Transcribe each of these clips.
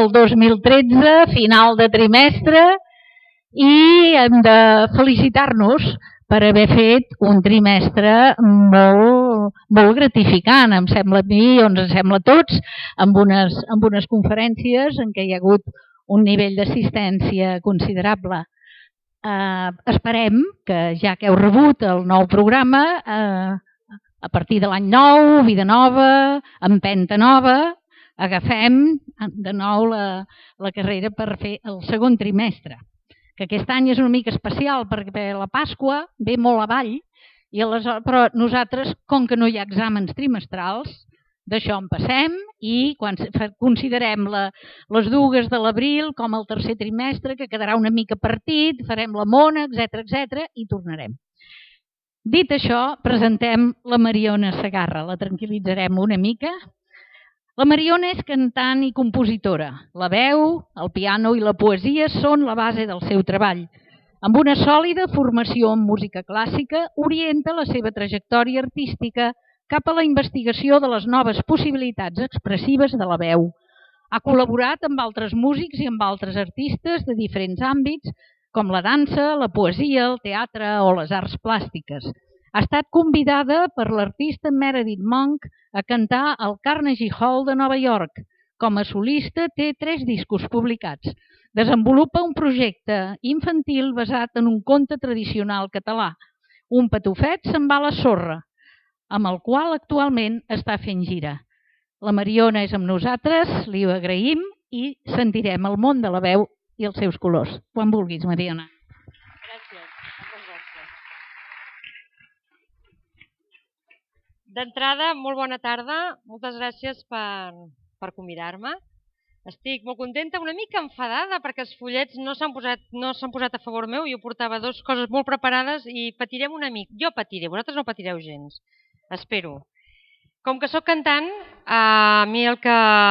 del 2013, final de trimestre, i hem de felicitar-nos per haver fet un trimestre molt gratificant, em sembla a mi, o ens sembla a tots, amb unes conferències en què hi ha hagut un nivell d'assistència considerable. Esperem que, ja que heu rebut el nou programa, a partir de l'any nou, vida nova, empenta nova, agafem de nou la carrera per fer el segon trimestre, que aquest any és una mica especial perquè la Pasqua ve molt avall, però nosaltres, com que no hi ha exàmens trimestrals, d'això en passem i quan considerem les dues de l'abril com el tercer trimestre, que quedarà una mica partit, farem la mona, etc i tornarem. Dit això, presentem la Mariona Segarra, la tranquil·litzarem una mica. La Mariona és cantant i compositora. La veu, el piano i la poesia són la base del seu treball. Amb una sòlida formació en música clàssica, orienta la seva trajectòria artística cap a la investigació de les noves possibilitats expressives de la veu. Ha col·laborat amb altres músics i amb altres artistes de diferents àmbits, com la dansa, la poesia, el teatre o les arts plàstiques. Ha estat convidada per l'artista Meredith Monk a cantar al Carnegie Hall de Nova York. Com a solista té 3 discos publicats. Desenvolupa un projecte infantil basat en un conte tradicional català, Un patufet se'n va a la sorra, amb el qual actualment està fent gira. La Mariona és amb nosaltres, li ho agraïm i sentirem el món de la veu i els seus colors. Quan vulguis, Mariona. Gràcies. Moltes gràcies. D'entrada, molt bona tarda. Moltes gràcies per convidar-me. Estic molt contenta, una mica enfadada perquè els fullets no s'han posat a favor meu. Jo portava 2 coses molt preparades i patirem una mica. Jo patiré, vosaltres no patireu gens. Espero. Com que sóc cantant, a mi el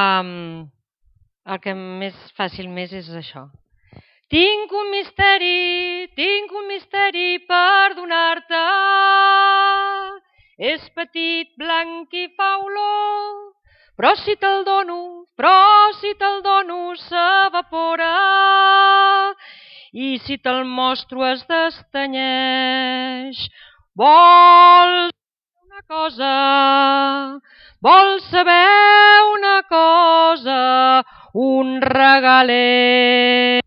que més fàcil més és això. Tinc un misteri per donar-te. És petit, blanc i fa olor, però si te'l dono s'evapora. I si te'l mostro es destanyeix. Vols saber una cosa, un regalet.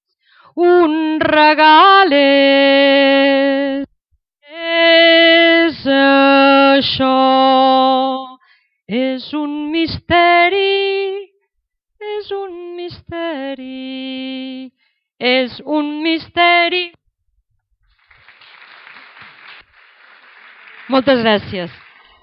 És això, és un misteri, és un misteri, és un misteri. Moltes gràcies.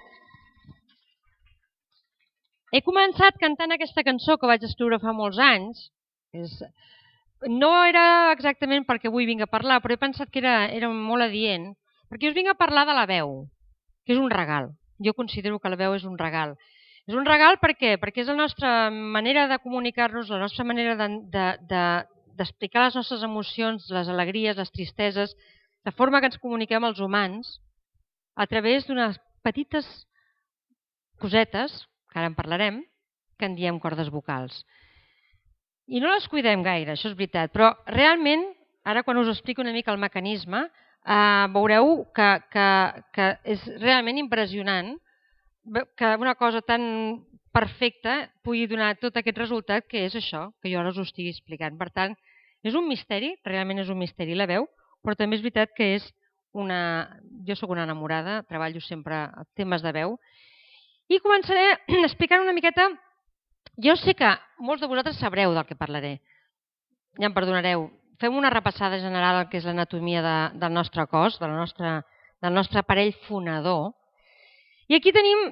He començat cantant aquesta cançó que vaig escriure fa molts anys. No era exactament perquè avui vinc a parlar, però he pensat que era molt adient, perquè us vinc a parlar de la veu, que és un regal. Jo considero que la veu és un regal. És un regal per què? Perquè és la nostra manera de comunicar-nos, la nostra manera d'explicar les nostres emocions, les alegries, les tristeses, de forma que ens comuniquem els humans a través d'unes petites cosetes, que ara en parlarem, que en diem cordes vocals. I no les cuidem gaire, això és veritat, però realment, ara quan us explico una mica el mecanisme, veureu que és realment impressionant que una cosa tan perfecta pugui donar tot aquest resultat que és això, que jo ara us ho estigui explicant. Per tant, és un misteri, realment és un misteri la veu, però també és veritat que és jo sóc una enamorada, treballo sempre temes de veu, i començaré explicant una miqueta. Jo sé que molts de vosaltres sabreu del que parlaré, ja em perdonareu. Fem una repassada general al que és l'anatomia del nostre cos, del nostre aparell fonador. I aquí tenim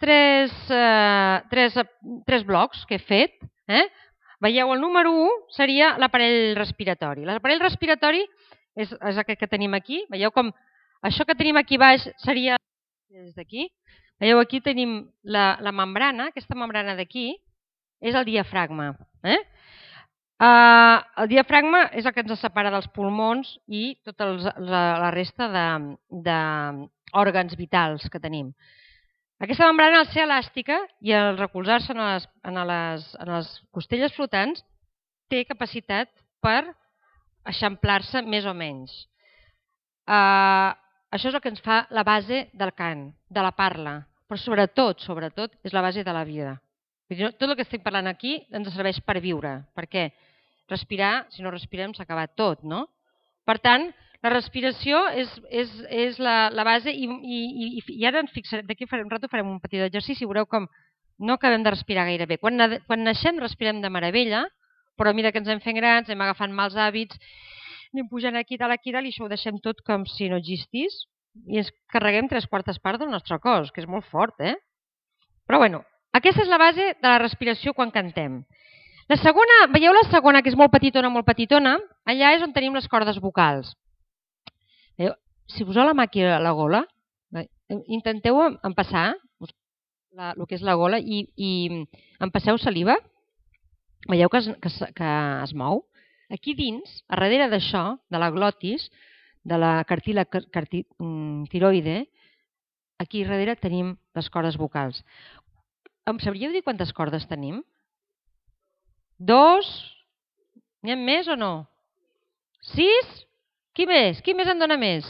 tres blocs que he fet. Veieu, el número 1 seria l'aparell respiratori. L'aparell respiratori és aquest que tenim aquí. Veieu com això que tenim aquí baix seria des d'aquí. Veieu, aquí tenim la membrana, aquesta membrana d'aquí és el diafragma. El diafragma és el que ens separa dels pulmons i tota la resta d'òrgans vitals que tenim. Aquesta membrana, al ser elàstica i al recolzar-se en les costelles flotants, té capacitat per eixamplar-se més o menys. Això és el que ens fa la base del cant, de la parla, però sobretot, és la base de la vida. Tot el que estic parlant aquí ens serveix per viure, perquè respirar, si no respirem, s'ha acabat tot, no? Per tant, la respiració és la base i ara ens fixarem, d'aquí un rato farem un petit exercici i veureu com no acabem de respirar gaire bé. Quan naixem respirem de meravella, però mira que ens hem fent grans, hem agafat mals hàbits, anem pujant aquí dalt i això ho deixem tot com si no existís i ens carreguem 3/4 part del nostre cos, que és molt fort, Però bueno, aquesta és la base de la respiració quan cantem. La segona, veieu la segona, que és molt petitona, allà és on tenim les cordes vocals. Si poseu la mà aquí a la gola, intenteu empassar el que és la gola i empasseu saliva. Veieu que es mou? Aquí dins, a darrere d'això, de la glotis, de la cartílag tiroide, aquí darrere tenim les cordes vocals. Em sabríeu dir quantes cordes tenim? 2? N'hi ha més o no? 6? Qui més? Qui més en dona més?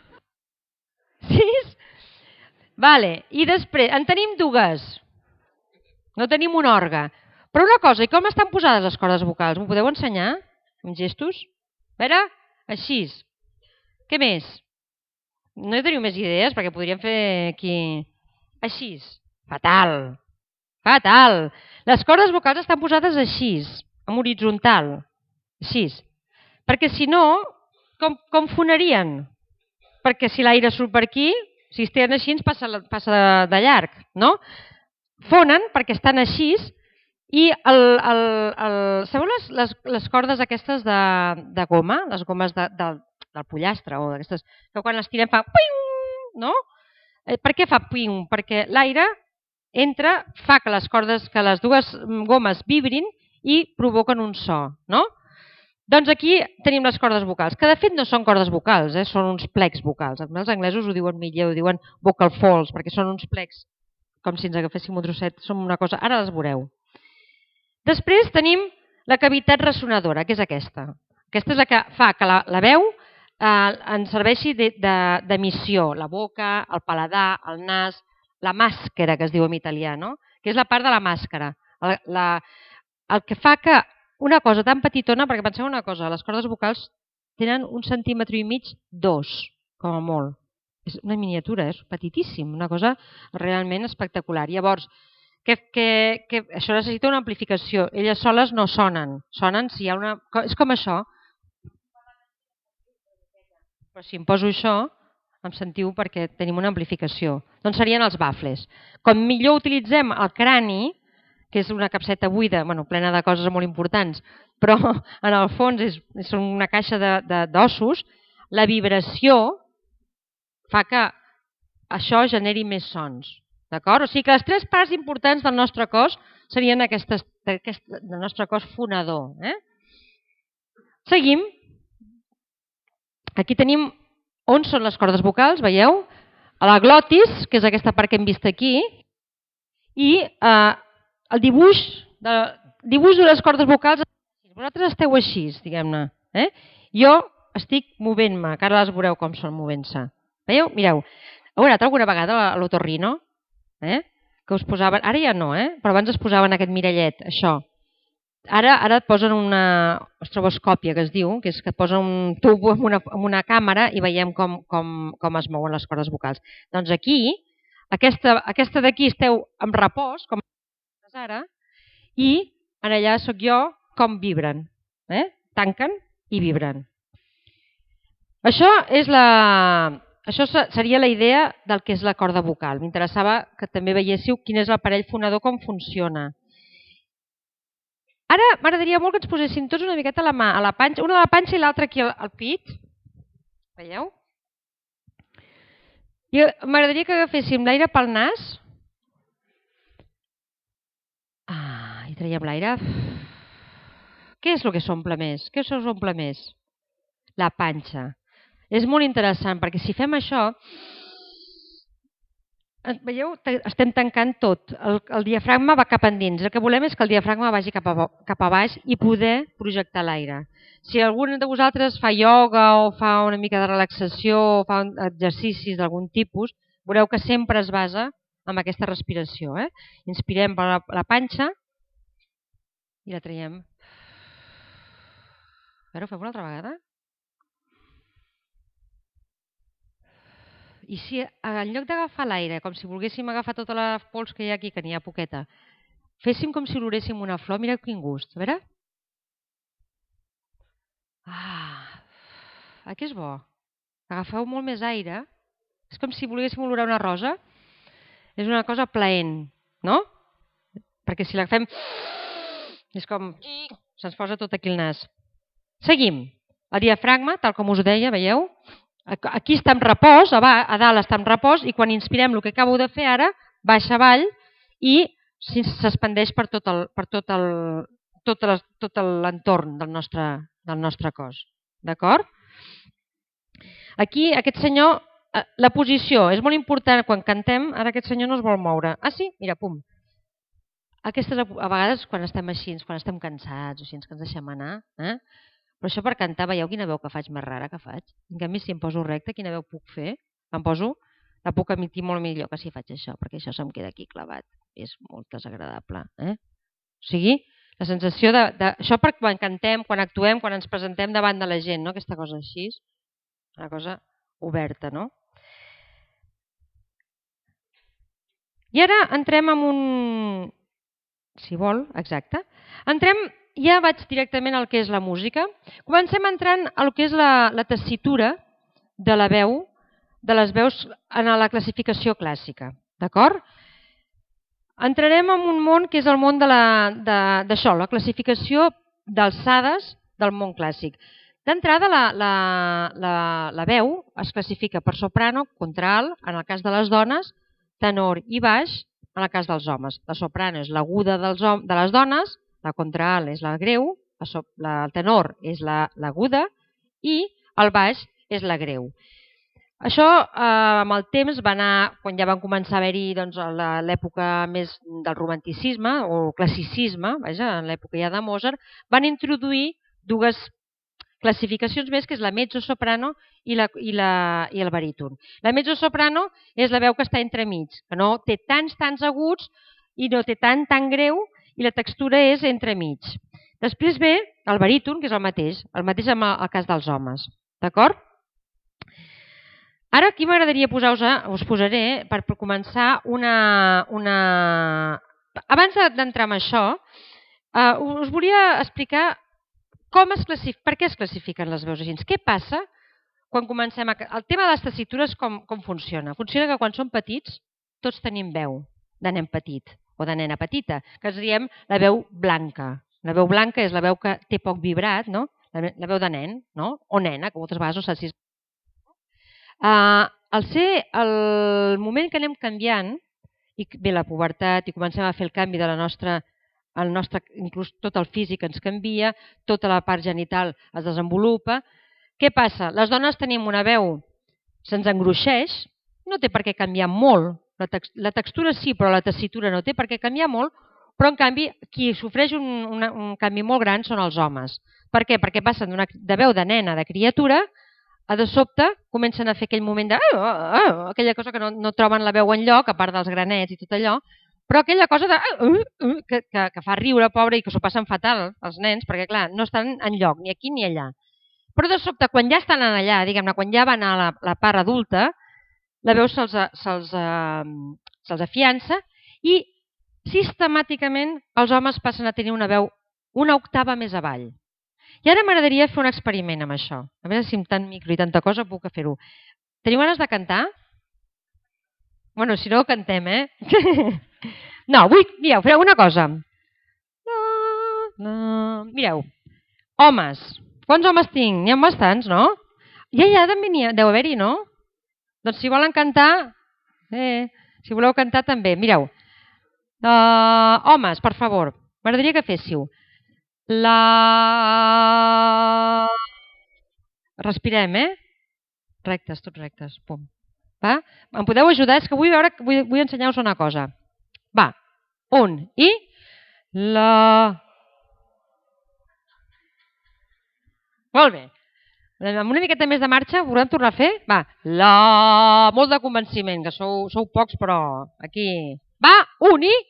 6? Vale. I després, en tenim 2. No tenim un òrgan. Però una cosa, i com estan posades les cordes vocals? M'ho podeu ensenyar? Amb gestos? A veure, així. Què més? No hi teniu més idees? Perquè podríem fer aquí... Així. Fatal. Les cordes vocals estan posades així, en horitzontal. Així. Perquè si no, com fonarien? Perquè si l'aire surt per aquí, si estan així ens passa de llarg, no? Fonen perquè estan així i sabeu les cordes aquestes de goma, les gomes del pollastre o d'aquestes, que quan les tirem fa puing, no? Per què fa puing? Perquè l'aire entra, fa que les dues gomes vibrin i provoquen un so, no? Doncs aquí tenim les cordes vocals, que de fet no són cordes vocals, són uns plecs vocals. Els anglesos ho diuen millor, ho diuen vocal folds, perquè són uns plecs, com si ens agaféssim un trosset, som una cosa, ara les veureu. Després tenim la cavitat ressonadora, que és aquesta. Aquesta és la que fa que la veu ens serveixi d'emissió, la boca, el paladar, el nas, la màscara, que es diu en italià, no? Que és la part de la màscara. El que fa que una cosa tan petitona, perquè penseu una cosa, les cordes vocals tenen 1,5 centímetres, 2, com a molt. És una miniatura, és petitíssim, una cosa realment espectacular. Llavors, això necessita una amplificació. Elles soles no sonen. Sonen si hi ha una... És com això. Però si em poso això, em sentiu perquè tenim una amplificació. Doncs serien els bafles. Com millor utilitzem el crani, que és una capseta buida, plena de coses molt importants, però en el fons és una caixa d'ossos, la vibració fa que això generi més sons. D'acord? O sigui que les 3 parts importants del nostre cos serien del nostre cos fonador. Seguim. Aquí tenim on són les cordes vocals, veieu? A la glotis, que és aquesta part que hem vist aquí, i el dibuix de les cordes vocals. Vosaltres esteu així, diguem-ne. Jo estic movent-me, que ara les veureu com són movent-se. Veieu? Mireu. Heu anat alguna vegada a l'otorrino? Que us posaven... Ara ja no, però abans es posaven aquest mirallet, això. Ara et posen una estroboscòpia, que es diu, que és que et posen un tub amb una càmera i veiem com es mouen les cordes vocals. Doncs aquí, aquesta d'aquí esteu en repòs, com ara, i en allà sóc jo com vibren. Tanquen i vibren. Això seria la idea del que és la corda vocal. M'interessava que també veiéssiu quin és l'aparell fonador, com funciona. Ara m'agradaria molt que ens poséssim tots una miqueta la mà a la panxa, una a la panxa i l'altra aquí al pit. Veieu? I m'agradaria que agaféssim l'aire pel nas. I traiem l'aire. Què és el que s'omple més? Què s'omple més? La panxa. És molt interessant perquè si fem això, Veieu? Estem tancant tot. El diafragma va cap endins. El que volem és que el diafragma vagi cap a baix i poder projectar l'aire. Si algun de vosaltres fa ioga o fa una mica de relaxació o fa exercicis d'algun tipus, veureu que sempre es basa en aquesta respiració. Inspirem per la panxa i la traiem. A veure, ho fem una altra vegada? I si en lloc d'agafar l'aire, com si volguéssim agafar tota la pols que hi ha aquí, que n'hi ha poqueta, féssim com si oloréssim una flor, mira quin gust, a veure? Aquí és bo. Agafeu molt més aire. És com si volguéssim olorar una rosa. És una cosa plaent, no? Perquè si l'agafem, és com... se'ns posa tot aquí el nas. Seguim. El diafragma, tal com us deia, veieu? Aquí està en repòs, a dalt està en repòs, i quan inspirem el que acabo de fer ara, baixa avall i s'expandeix per tot l'entorn del nostre cos. D'acord? Aquí, aquest senyor, la posició és molt important quan cantem. Ara aquest senyor no es vol moure. Ah, sí? Mira, pum. Aquestes, a vegades, quan estem així, quan estem cansats o així, que ens deixem anar, però això per cantar, veieu quina veu que faig més rara que faig? En canvi, si em poso recta, quina veu puc fer? La puc emitir molt millor que si faig això, perquè això se'm queda aquí clavat. És molt desagradable. O sigui, la sensació això per quan cantem, quan actuem, quan ens presentem davant de la gent, no? Aquesta cosa així, una cosa oberta, no? I ara entrem en un... Si vol, exacte. Ja vaig directament al que és la música. Comencem entrant al que és la tessitura de la veu, de les veus en la classificació clàssica. D'acord? Entrarem en un món que és el món d'això, la classificació d'alçades del món clàssic. D'entrada, la veu es classifica per soprano, contralt, en el cas de les dones, tenor i baix, en el cas dels homes. La soprano és l'aguda de les dones, la contralt és la greu, el tenor és l'aguda i el baix és la greu. Això amb el temps va anar, quan ja van començar a haver-hi l'època més del romanticisme o classicisme, en l'època ja de Mozart, van introduir dues classificacions més, que és la mezzosoprano i el baríton. La mezzosoprano és la veu que està entremig, que no té tants aguts i no té tan greu, i la textura és entremig. Després ve el baríton, que és el mateix en el cas dels homes. D'acord? Ara aquí m'agradaria us posaré, per començar, abans d'entrar en això, us volia explicar per què es classifiquen les veus així. Què passa quan comencem el tema de les tessitures, com funciona? Funciona que quan som petits tots tenim veu de nen petit o de nena petita, que ens diem la veu blanca. La veu blanca és la veu que té poc vibrat, no? La veu de nen, no? O nena, que moltes vegades no saps si és... Al ser el moment que anem canviant, i ve la pubertat i comencem a fer el canvi de la nostra... inclús tot el físic ens canvia, tota la part genital es desenvolupa. Què passa? Les dones tenim una veu, se'ns engruixeix, no té per què canviar molt. La textura sí, però la tessitura no té per què canviar molt, però en canvi qui sofreix un canvi molt gran són els homes. Per què? Perquè passen de veu de nena, de criatura, a de sobte comencen a fer aquell moment de... aquella cosa que no troben la veu enlloc, a part dels granets i tot allò, però aquella cosa que fa riure, pobre, i que s'ho passen fatal els nens, perquè clar, no estan enlloc, ni aquí ni allà. Però de sobte, quan ja estan allà, diguem-ne, quan ja van a la part adulta, la veu se'ls afiança i sistemàticament els homes passen a tenir una veu una octava més avall. I ara m'agradaria fer un experiment amb això. A veure si amb tant micro i tanta cosa puc fer-ho. Teniu ganes de cantar? Bueno, si no, cantem, No, mireu, fareu una cosa. Mireu, homes. Quants homes tinc? N'hi ha bastants, no? Ja també deu haver-hi, no? Doncs si volen cantar, si voleu cantar també. Mireu, homes, per favor, m'agradaria que féssiu. Respirem, rectes, tots rectes. Pum. Va? Em podeu ajudar? És que vull ensenyar-vos una cosa. Va, 1 i la... Molt bé. Amb una miqueta més de marxa, ho volem tornar a fer? Va, la... Molt de convenciment, que sou pocs, però aquí... Va, 1 i...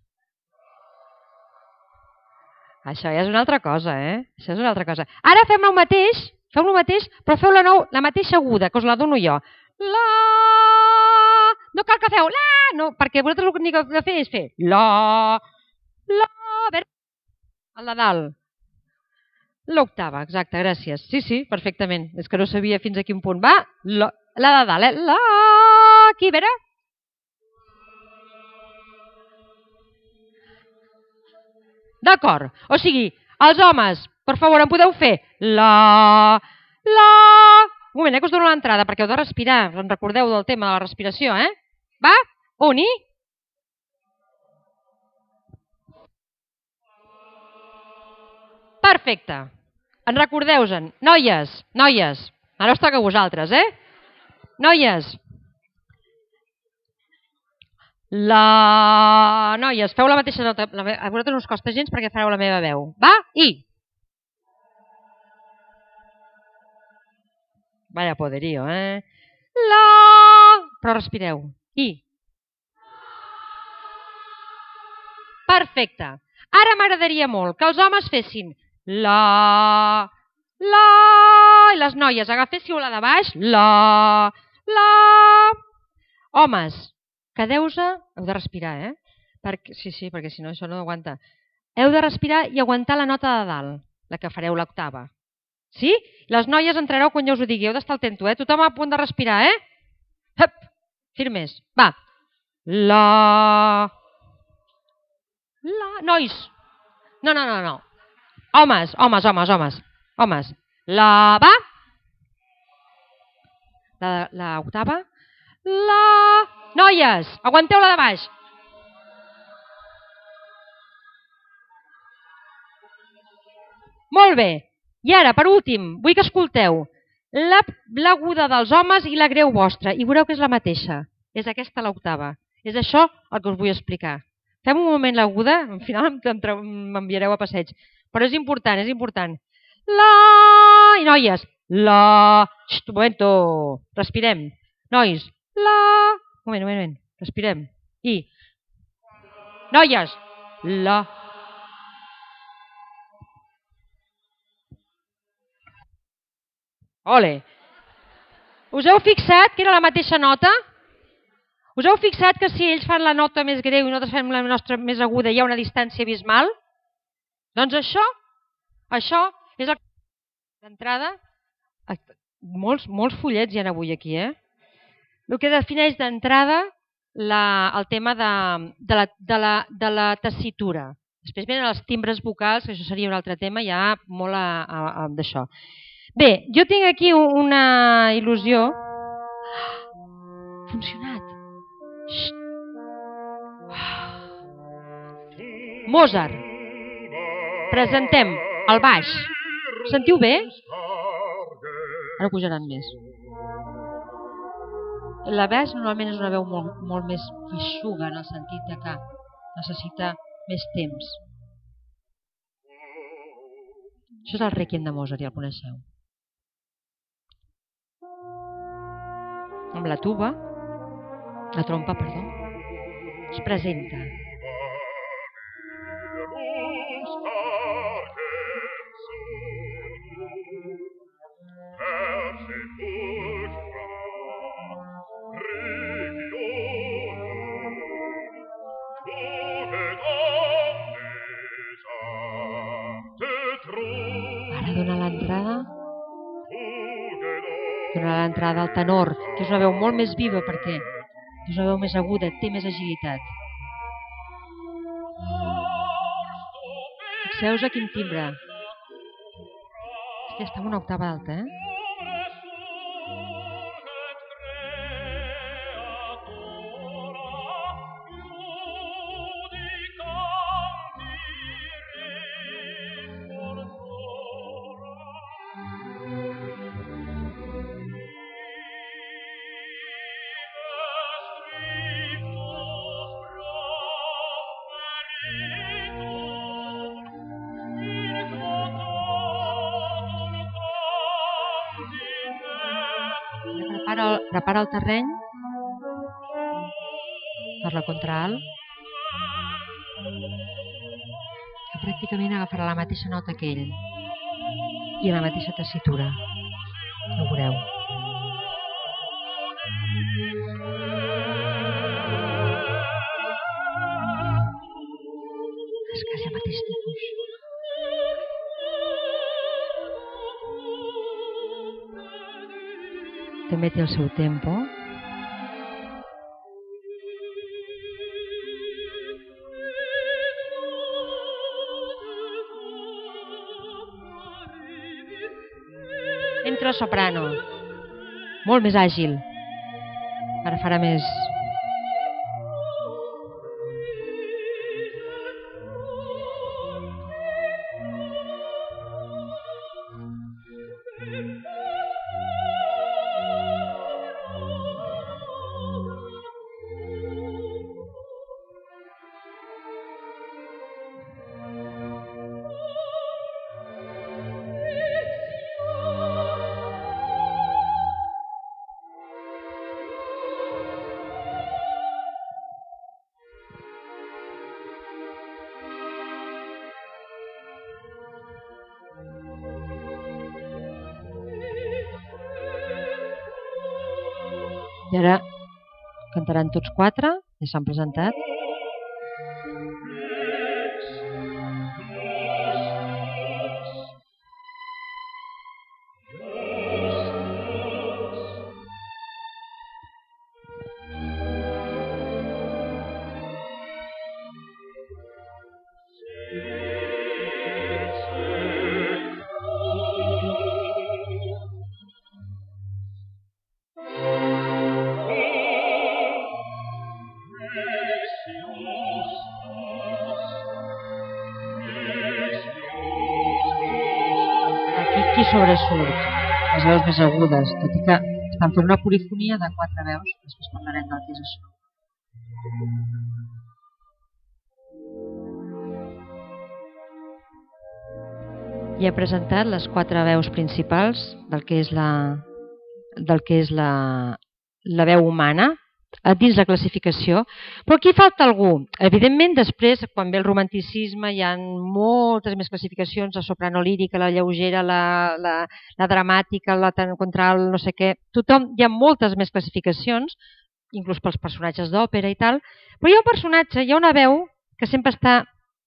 Això ja és una altra cosa, Això és una altra cosa. Ara fem el mateix, però feu la mateixa aguda, que us la dono jo. La... No cal que feu la... No, perquè vosaltres l'únic que heu de fer és fer la... La... A veure... El de dalt. L'octava, exacte, gràcies. Sí, perfectament. És que no sabia fins a quin punt. Va, la de dalt, La... Aquí, a veure... D'acord. O sigui, els homes, per favor, em podeu fer la... Un moment, que us dono l'entrada, perquè heu de respirar. Us en recordeu del tema de la respiració, Va, 1 i... Perfecte. En recordeu-se'n. Noies. Ara us toca a vosaltres, Noies. Noies, feu la mateixa nota. A vosaltres no us costa gens perquè fareu la meva veu. Va, i... Vaya poderío, Però respireu. I... Perfecte. Ara m'agradaria molt que els homes fessin la... I les noies agaféssiu la de baix, la... Homes, quedeu-se... Heu de respirar, Sí, perquè si no això no aguanta. Heu de respirar i aguantar la nota de dalt, la que fareu l'octava. Sí? Les noies entrareu quan ja us ho digui. Heu d'estar atento, Tothom a punt de respirar, Hup! Firmes. Va. La... Nois. No. Homes. La... Va. La octava. La... Noies, aguanteu la de baix. Molt bé. I ara, per últim, vull que escolteu l'aguda dels homes i la greu vostra. I veureu que és la mateixa. És aquesta l'octava. És això el que us vull explicar. Fem un moment l'aguda, al final m'enviareu a passeig. Però és important, La... I noies, la... Xxt, un momento, respirem. Nois, la... Un moment, respirem. I... Noies, la... Ole! Us heu fixat que era la mateixa nota? Us heu fixat que si ells fan la nota més greu i nosaltres fem la nostra més aguda hi ha una distància abismal? Doncs això és el... D'entrada, molts fullets hi ha avui aquí, El que defineix d'entrada el tema de la tessitura. Després venen els timbres vocals, que això seria un altre tema, ja molt d'això. Bé, jo tinc aquí una il·lusió. Funcionat. Mozart. Presentem el baix. Sentiu bé? Ara pujaran més. La baix normalment és una veu molt més feixuga en el sentit que necessita més temps. Això és el Rèquiem de Mozart, ja el coneixeu. Amb la tuba, la trompa, perdó, es presenta. Ara dona l'entrada al tenor, que és una veu molt més viva perquè és una veu més aguda, té més agilitat. Fixeu-vos a quin timbre. És que està en una octava alta, prepara el terreny per la contralt, que pràcticament agafarà la mateixa nota que ell i la mateixa tessitura. Ho veureu. És quasi el mateix tipus. També té el seu tempo. Entra soprano, molt més àgil. Ara farà més... I ara cantaran tots quatre, ja s'han presentat. Aquí sobresurt les veus més agudes, tot i que estan fent una polifonia de 4 veus, després parlarem del que és això. I he presentat les 4 veus principals del que és la veu humana dins la classificació, però aquí falta algú. Evidentment, després, quan ve el romanticisme, hi ha moltes més classificacions, la soprano lírica, la lleugera, la dramàtica, la contralt, no sé què. Tothom, hi ha moltes més classificacions, inclús pels personatges d'òpera i tal, però hi ha un personatge, hi ha una veu que sempre està...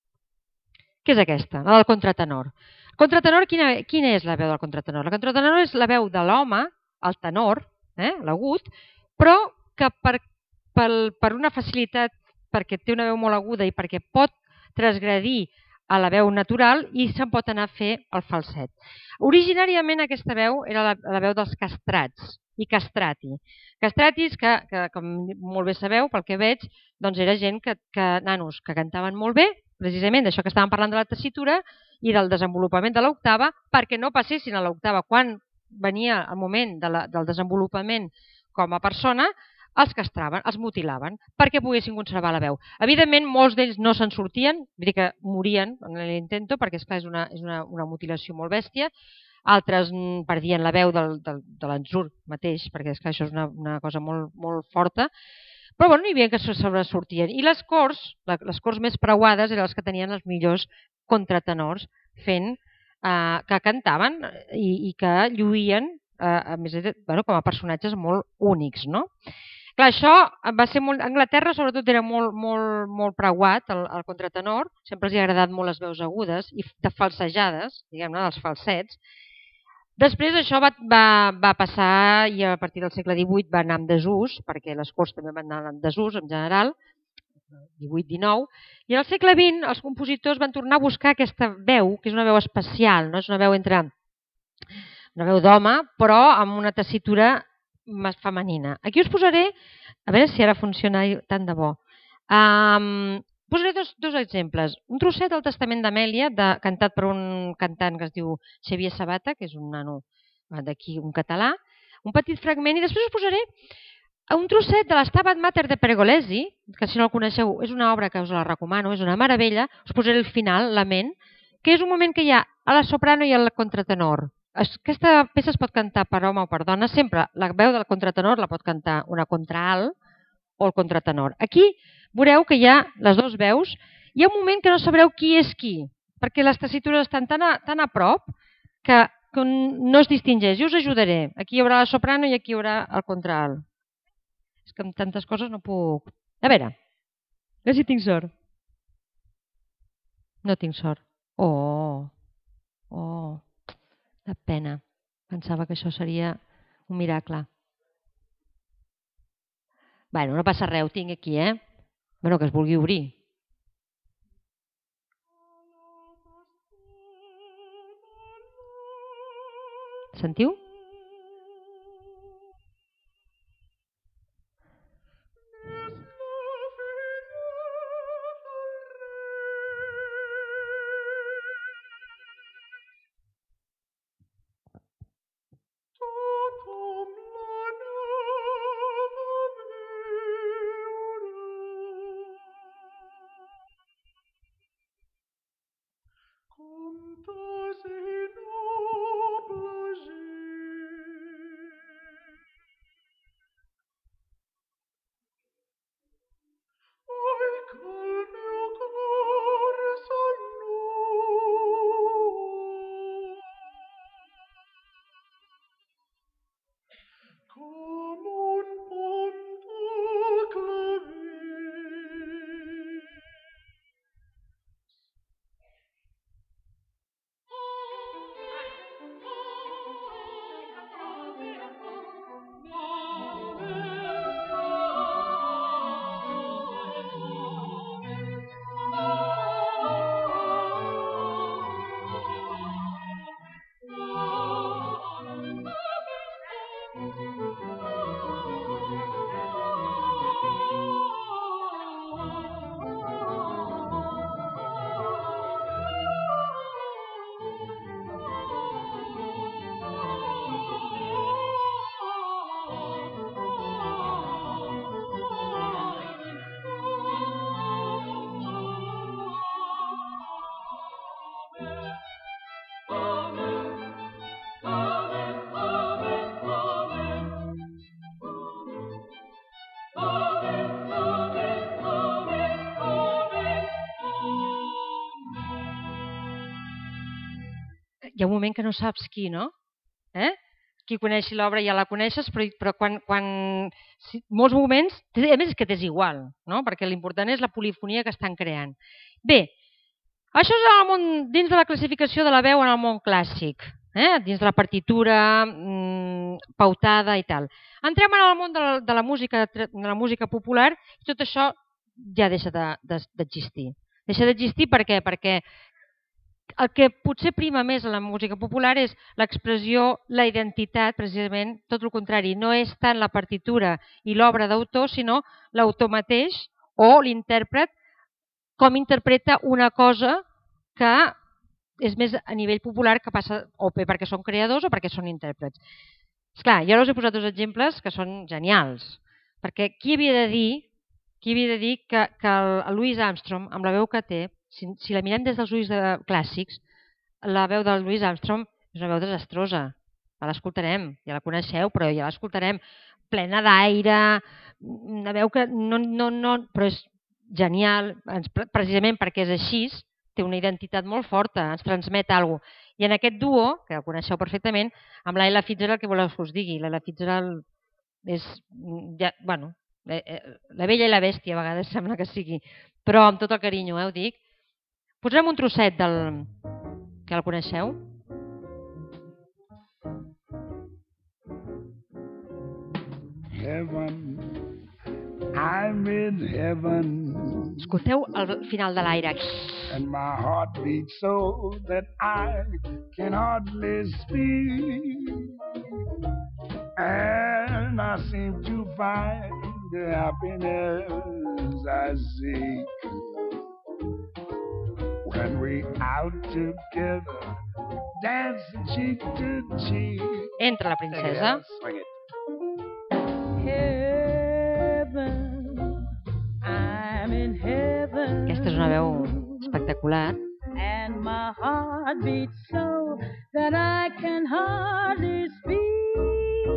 Què és aquesta? La del contratenor. El contratenor, quina és la veu del contratenor? El contratenor és la veu de l'home, el tenor, l'agut, però que per una facilitat, perquè té una veu molt aguda i perquè pot transgredir a la veu natural i se'n pot anar a fer el falset. Originàriament aquesta veu era la veu dels castrats i castrati. Castratis, que com molt bé sabeu, pel que veig, doncs era gent nanos que cantaven molt bé, precisament d'això que estàvem parlant de la tessitura i del desenvolupament de l'octava, perquè no passessin a l'octava quan venia el moment del desenvolupament com a persona, els castraven, els mutilaven, perquè poguessin conservar la veu. Evidentment, molts d'ells no se'n sortien, vull dir que morien en l'intento, perquè és una mutilació molt bèstia, altres perdien la veu de l'ensurt mateix, perquè és que això és una cosa molt, molt forta, però bueno, hi havia que sobresortien. I les corts més preuades eren les que tenien els millors contratenors fent que cantaven i que lluïen a més, com a personatges molt únics, no? Clar, això va ser molt... A Anglaterra, sobretot, era molt preuat, el contratenor. Sempre els ha agradat molt les veus agudes i de falsejades, diguem-ne, dels falsets. Després això va passar i a partir del segle XVIII va anar en desús, perquè les corts també van anar en desús en general, XVIII-XIX, i al segle XX els compositors van tornar a buscar aquesta veu, que és una veu especial, no? És una veu una veu d'home, però amb una tessitura femenina. Aquí us posaré, a veure si ara funciona tant de bo, posaré dos exemples. Un trosset del Testament d'Amèlia, cantat per un cantant que es diu Xavier Sabata, que és un nano d'aquí, un català, un petit fragment, i després us posaré un trosset de l'Stabat Mater de Pergolesi, que si no el coneixeu és una obra que us la recomano, és una meravella, us posaré el final, l'amén, que és un moment que hi ha a la soprano i al contratenor. Aquesta peça es pot cantar per home o per dona, sempre la veu del contratenor la pot cantar una contralt o el contratenor. Aquí veureu que hi ha les dues veus. Hi ha un moment que no sabreu qui és qui, perquè les tessitures estan tan a prop que no es distingeix. Jo us ajudaré. Aquí hi haurà la soprano i aquí hi haurà el contralt. És que amb tantes coses no puc... A veure si tinc sort. No tinc sort. Oh, de pena. Pensava que això seria un miracle. Bueno, no passa res, ho tinc aquí, Bueno, que es vulgui obrir. Sentiu? Hi ha un moment que no saps qui, no? Qui coneixi l'obra ja la coneixes, però quan molts moments, a més és que t'és igual, no? Perquè l'important és la polifonia que estan creant. Bé, això és el món, dins de la classificació de la veu en el món clàssic, dins de la partitura pautada i tal. Entrem en el món de la música popular i tot això ja deixa d'existir. Deixa d'existir per què? Perquè el que potser prima més a la música popular és l'expressió, la identitat, precisament, tot el contrari. No és tant la partitura i l'obra d'autor, sinó l'autor mateix o l'intèrpret com interpreta una cosa que és més a nivell popular que passa o bé perquè són creadors o perquè són intèrprets. Esclar, jo us he posat dos exemples que són genials, perquè qui havia de dir que el Louis Armstrong, amb la veu que té, si la mirem des dels ulls clàssics, la veu del Louis Armstrong és una veu desastrosa. Ja l'escoltarem, ja la coneixeu, però ja l'escoltarem plena d'aire, una veu que no, però és genial, precisament perquè és així, té una identitat molt forta, ens transmet alguna cosa. I en aquest duo, que el coneixeu perfectament, amb l'Ella Fitzgerald, què voleu que us digui? L'Ella Fitzgerald és, bueno, la bella i la bèstia, a vegades sembla que sigui, però amb tot el carinyo, ho dic. Posarem un trosset que el coneixeu. Heaven, I'm in heaven. Escolteu el final de l'aire. And my heart beats so that I can hardly speak. And I seem to find the happiness I seek. When we out together, dancing cheek to cheek. Entra la princesa. Heaven, I'm in heaven. Aquesta és una veu espectacular. And my heart beats so that that I can hardly speak,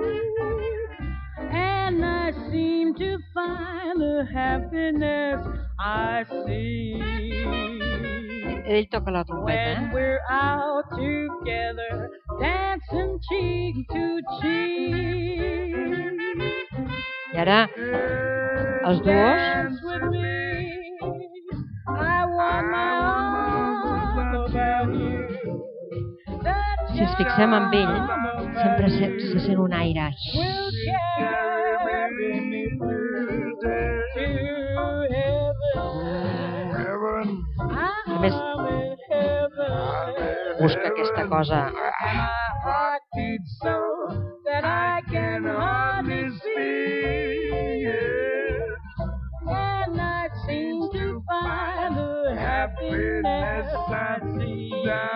and I seem to find the happiness I see. Ell toca la trompeta, When we're out together, dancing cheek to cheek. I ara els duos. Dance with me. I want my arms about you. Si ens fixem en ell, sempre se sent un aire. Will carry me through to heaven. A més, busca aquesta cosa. My heart beats so that I can hardly speak, and I seem to find the happiness I see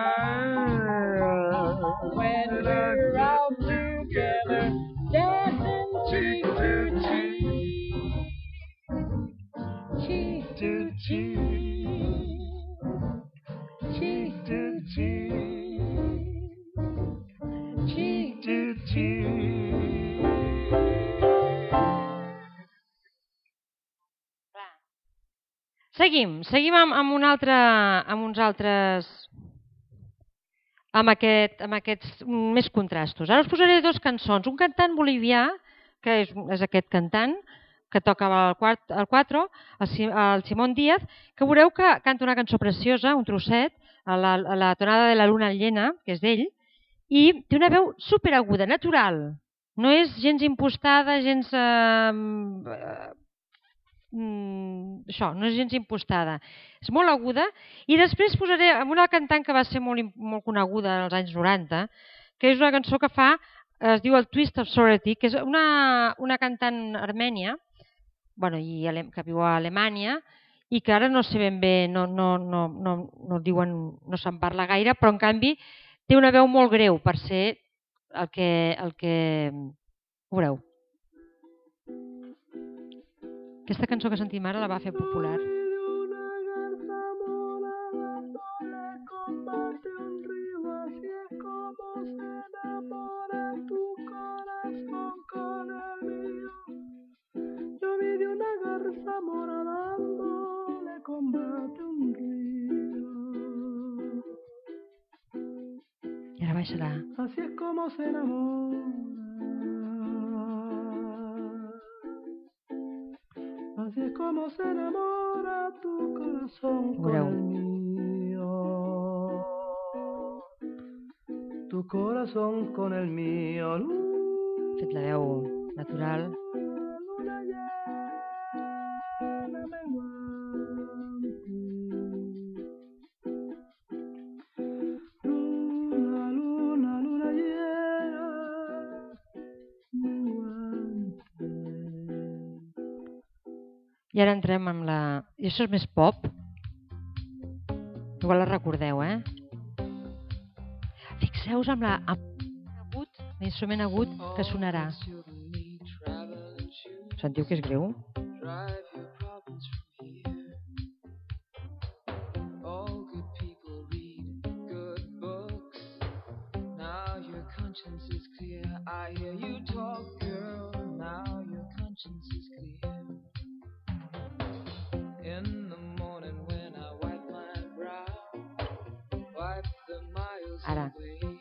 when we're out together, dancing cheek to cheek, cheek to cheek, cheek to cheek, cheek to cheek. Seguim amb uns altres, amb aquests més contrastos. Ara us posaré dues cançons. Un cantant bolivià, que és aquest cantant, que toca el quatro, el Simón Díaz, que veureu que canta una cançó preciosa, un trosset, a la tonada de la luna llena, que és d'ell, i té una veu superaguda, natural. No és gens impostada, gens... això, no és gens impostada. És molt aguda. I després posaré amb una cantant que va ser molt coneguda als anys 90, que és una cançó que fa, es diu el Twist of Sorority, que és una cantant armènia, que viu a Alemanya, i que ara no sé ben bé, no diuen, no se'n parla gaire, però en canvi té una veu molt greu per ser el que veureu. Aquesta cançó que sentim ara la va fer popular. I ara baixarà. Así es como se enamora. Así es como se enamora tu corazón con el mío. Tu corazón con el mío. Fet la veu natural. I ara entrem amb la... I això és més pop. Igual la recordeu, Fixeu-vos amb l'instrument agut que sonarà. Sentiu que és greu? Ara.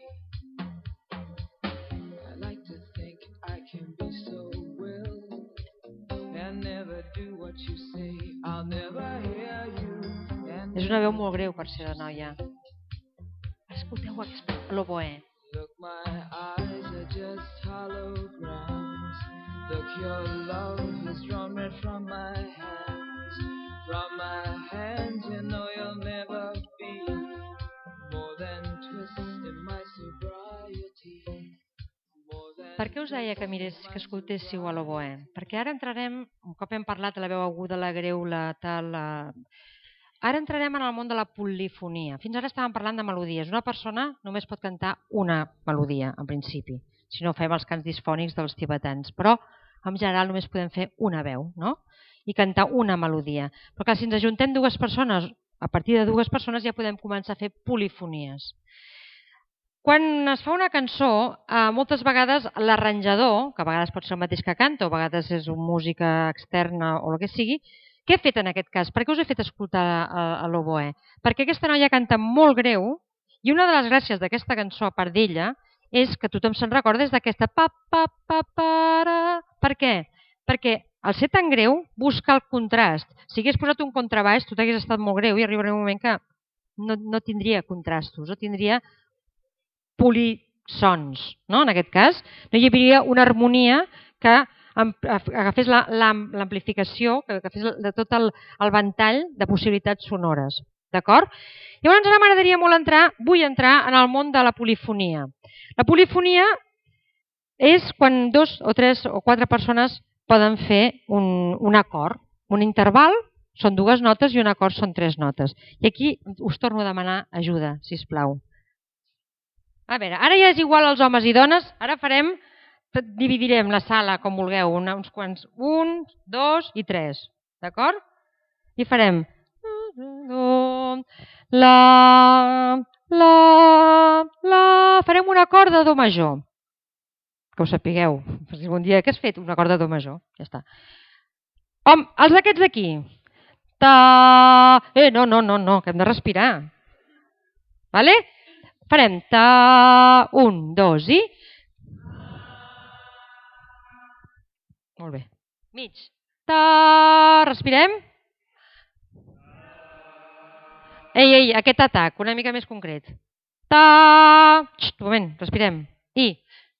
És una veu molt greu per ser la noia. Escolteu l'oboè. Look, my eyes are just holograms. Look, your love has drawn red from my hands. From my hands, you know you'll never be more than twist in my sobriety. Per què us deia que escoltéssiu a l'oboè? Perquè ara entrarem, un cop hem parlat de la veu aguda, la greu, la tal... Ara entrarem en el món de la polifonia. Fins ara estàvem parlant de melodies. Una persona només pot cantar una melodia, en principi, si no fem els cants disfònics dels tibetans. Però, en general, només podem fer una veu, no? I cantar una melodia. Però clar, si ens ajuntem dues persones, a partir de dues persones ja podem començar a fer polifonies. Quan es fa una cançó, moltes vegades l'arranjador, que a vegades pot ser el mateix que canta, o a vegades és una música externa o el que sigui, què he fet en aquest cas? Per què us he fet escoltar a l'oboè? Perquè aquesta noia canta molt greu i una de les gràcies d'aquesta cançó, a part d'ella, és que tothom se'n recorda és d'aquesta pa-pa-pa-para. Per què? Perquè al ser tan greu busca el contrast. Si hagués posat un contrabaix, tot hagués estat molt greu i arribaria un moment que no tindria contrastos, no tindria polisons, no? En aquest cas, no hi havia una harmonia que agafés l'amplificació, que agafés de tot el ventall de possibilitats sonores. D'acord? Llavors ara m'agradaria molt vull entrar en el món de la polifonia. La polifonia és quan 2 o 3 o 4 persones poden fer un acord. Un interval són 2 notes i un acord són 3 notes. I aquí us torno a demanar ajuda, si us plau. A veure, ara ja és igual als homes i dones, ara dividirem la sala com vulgueu, uns quants, 1, 2 i 3, d'acord? I farem la, farem un acord de do major, que ho sapigueu, si un dia que has fet un acord de do major, ja està. Els d'aquests d'aquí, no, que hem de respirar, vale? Farem ta, 1, 2 i... Molt bé. Mig. Ta, respirem. Ei, aquest atac, una mica més concret. Ta, un moment, respirem. I.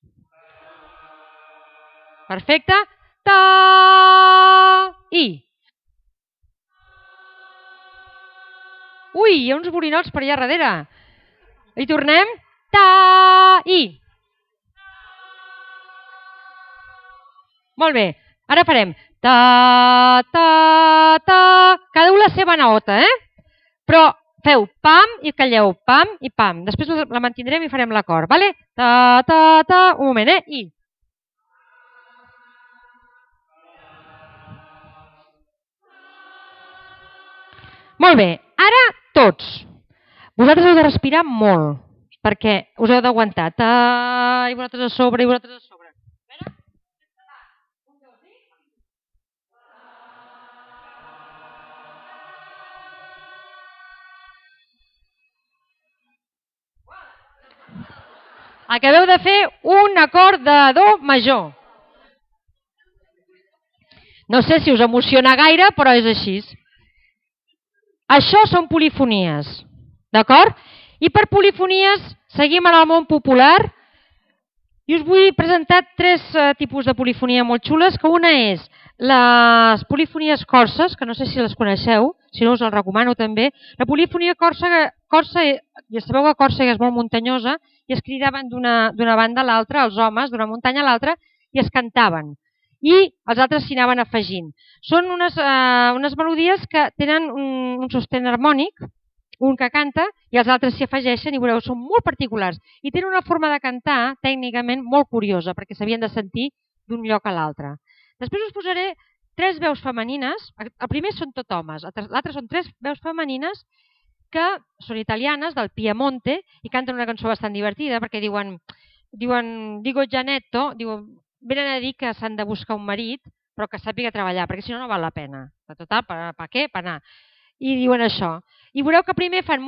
Perfecte. Ta, i. Ui, hi ha uns borinots per allà darrere. I tornem. Ta, i. Molt bé. Ara farem ta, ta, ta. Cada un la seva nota, Però feu pam i calleu, pam i pam. Després la mantindrem i farem l'acord, vale? Ta, ta, ta. Un moment, I. Molt bé. Ara tots. Vosaltres heu de respirar molt, perquè us heu d'aguantar. I vosaltres a sobre, i vosaltres a sobre. Acabeu de fer un acord de do major. No sé si us emociona gaire, però és així. Això són polifonies, d'acord? I per polifonies seguim en el món popular i us vull presentar 3 tipus de polifonia molt xules, que una és les polifonies corses, que no sé si les coneixeu, si no us les recomano també. La polifonia corsa, ja sabeu que Còrsega és molt muntanyosa i es cridaven d'una banda a l'altra, els homes, d'una muntanya a l'altra, i es cantaven. I els altres s'hi anaven afegint. Són unes melodies que tenen un sostén harmònic, un que canta i els altres s'hi afegeixen i veureu, són molt particulars. I tenen una forma de cantar tècnicament molt curiosa, perquè s'havien de sentir d'un lloc a l'altre. Després us posaré 3 veus femenines. El primer són tot homes, l'altre són 3 veus femenines que són italianes, del Piemonte, i canten una cançó bastant divertida, perquè diuen digo Gianetto, venen a dir que s'han de buscar un marit, però que sàpiga treballar, perquè si no, no val la pena. De total, per què? Per anar. I diuen això. I veureu que primer fan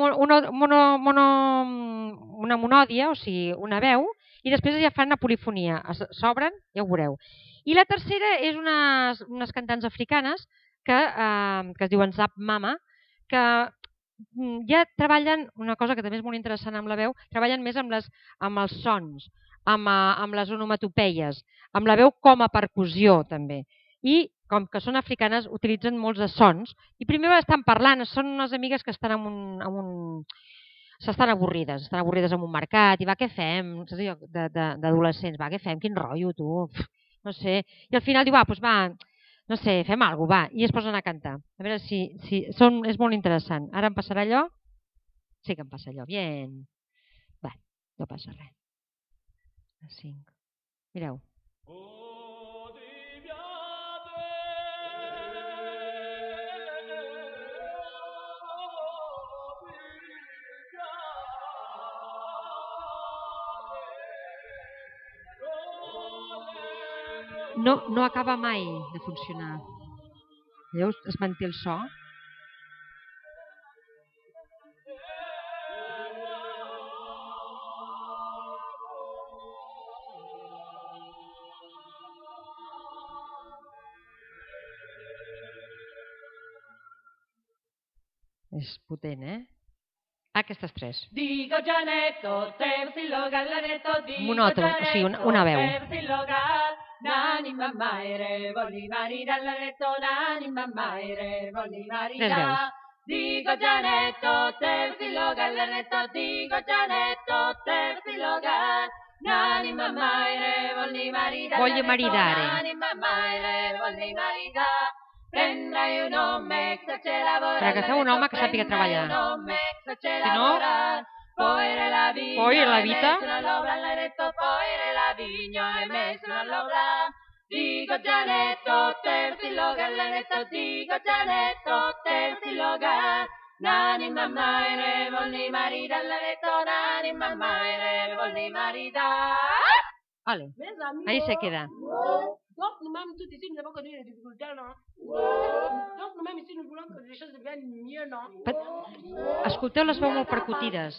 una monòdia, o sigui, una veu, i després ja fan una polifonia. S'obren, ja ho veureu. I la tercera és unes cantants africanes que es diuen Zap Mama, que ja treballen, una cosa que també és molt interessant amb la veu, treballen més amb els sons, amb les onomatopeies, amb la veu com a percussió també. I com que són africanes utilitzen molts de sons i primer estan parlant, són unes amigues que estan s'estan avorrides en un mercat i va, què fem? D'adolescents, va, què fem? Quin rotllo, tu? No sé. I al final diu, doncs va, no sé, fem alguna cosa, va. I es posen a cantar. A veure si és molt interessant. Ara em passarà allò? Sí que em passa allò. Bien. Va, no passa res. 5. Mireu. no acaba mai de funcionar. Veus? Es manté el so. És potent, Aquestes tres. Monòton, o sigui, una veu. Tres veus. Digo Janetto, terzi loga, l'erneto, digo Janetto, terzi loga, nani mamaire, volni maridare. Nani mamaire, volni maridare. Prendrai un home que se lavora. Per agafar un home que sàpiga treballar. Si no, poire la vita. Poire la vigno e messo una logra. Digo Janetto, terzi loga, l'erneto, digo Janetto, terzi loga. Nani mamaire, volni maridare, l'erneto, nani mamaire, volni maridare. Vale, ahí se queda. Donc nous-mêmes, tout ici, nous n'avons connu les difficultés, non? Donc nous-mêmes ici, nous voulons que les choses deviennent mieux, non? Escolteu les veus molt percutides.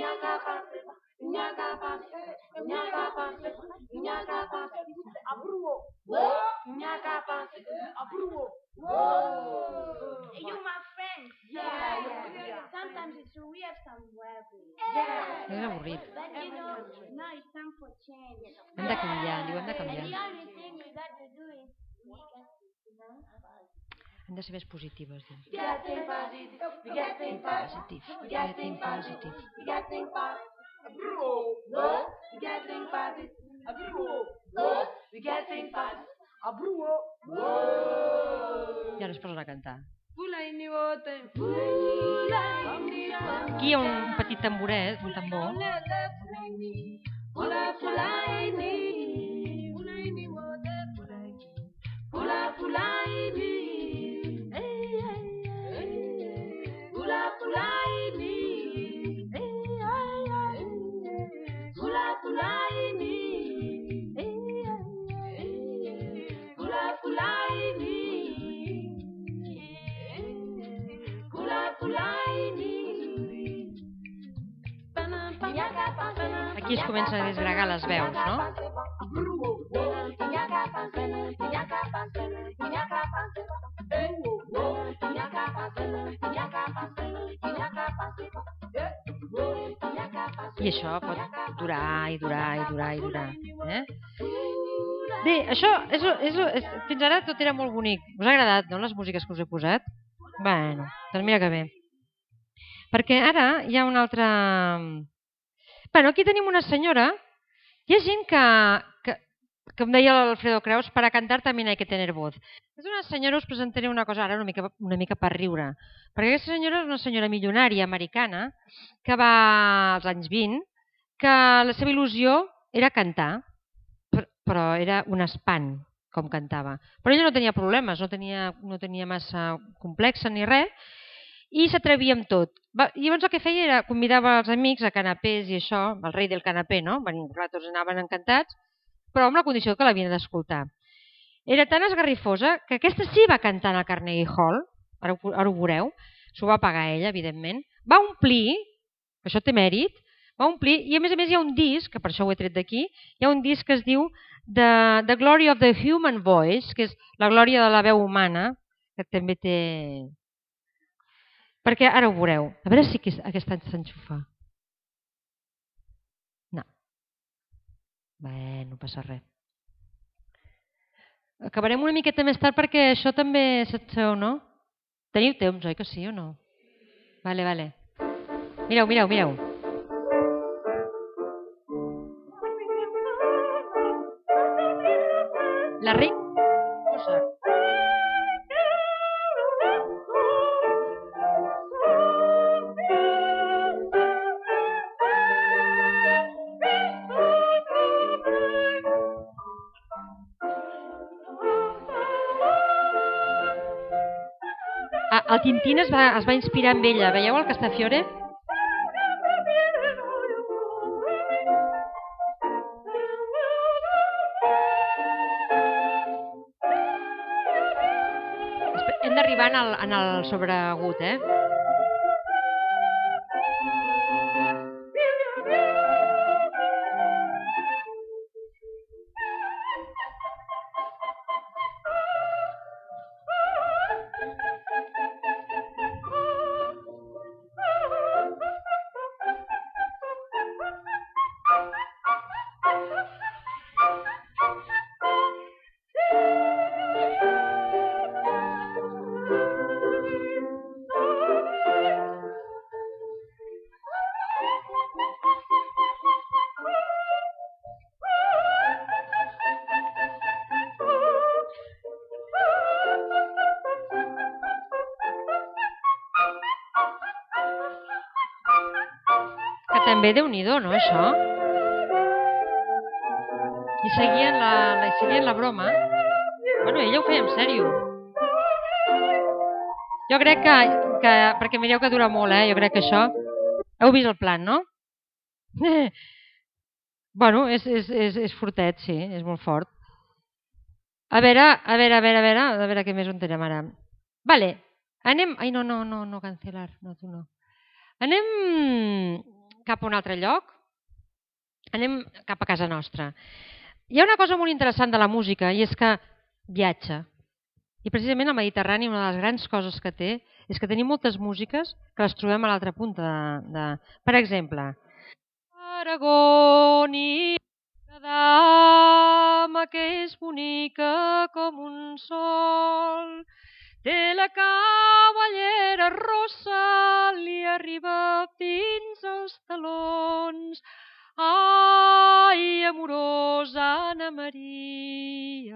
You my friend. Yeah. Sometimes it's we have some worries. És avorrit. But you know, now it's time for change. Hem de canviar, diu, hem de And canviar. the only thing we got to do is make us, Hem de ser més positives, diu. Getting positive, getting positive, getting positive, getting positive. Getting positive, getting positive. I ara es posen a cantar. Fulaini wote, Aquí hi ha un petit tamboret, un tambor. Aquí es comencen a desgregar les veus, no? I això pot durar i durar i durar i durar. Bé, això fins ara tot era molt bonic. Us ha agradat, no, les músiques que us he posat? Bueno, doncs mira que bé. Perquè ara hi ha una altra... Bueno, aquí tenim una senyora. Hi ha gent que em deia l'Alfredo Kraus, para cantar también hay que tener voz. És una senyora, us presentaré una cosa ara una mica per riure. Perquè aquesta senyora és una senyora milionària americana que va als anys 20, que la seva il·lusió era cantar, però era un espant com cantava. Però ella no tenia problemes, no tenia massa complexa ni res, i s'atrevia amb tot. Llavors el que feia era convidava els amics a canapés i això, el rei del canapé, no? Clar, tots anaven encantats, però amb la condició que l'havien d'escoltar. Era tan esgarrifosa que aquesta sí va cantar al Carnegie Hall, ara ho veureu, s'ho va pagar ella, evidentment, va omplir, això té mèrit, va omplir, i a més hi ha un disc, que per això ho he tret d'aquí, hi ha un disc que es diu The Glory of the Human Voice, que és la glòria de la veu humana, que també té... Perquè ara ho veureu. A veure si aquest any s'enxufa. No. Bé, no passa res. Acabarem una miqueta més tard perquè això també sabeu, no? Teniu temps, oi que sí o no? Vale, vale. Mireu, mireu, mireu. La Ric... El Tintín es va inspirar en ella. Veieu el Castafiore? d'arribar en el sobreagut, Que també Déu-n'hi-do, no, això? I seguien la broma. Bueno, ella ho feia en sèrio. Jo crec que perquè mireu que dura molt, jo crec que això... Heu vist el plan, no? Bueno, és fortet, sí, és molt fort. A veure què més on tenim ara. Vale, anem... Ai, no, cancelar, no, tu no. Anem cap a un altre lloc. Anem cap a casa nostra. Hi ha una cosa molt interessant de la música i és que viatja. I precisament el Mediterrani una de les grans coses que té és que tenim moltes músiques que les trobem a l'altra punta Per exemple, Aragoni, la dama que és bonica com un sol, té la cavallera rossa, li arriba fins als talons. Ai, amorosa Anna Maria,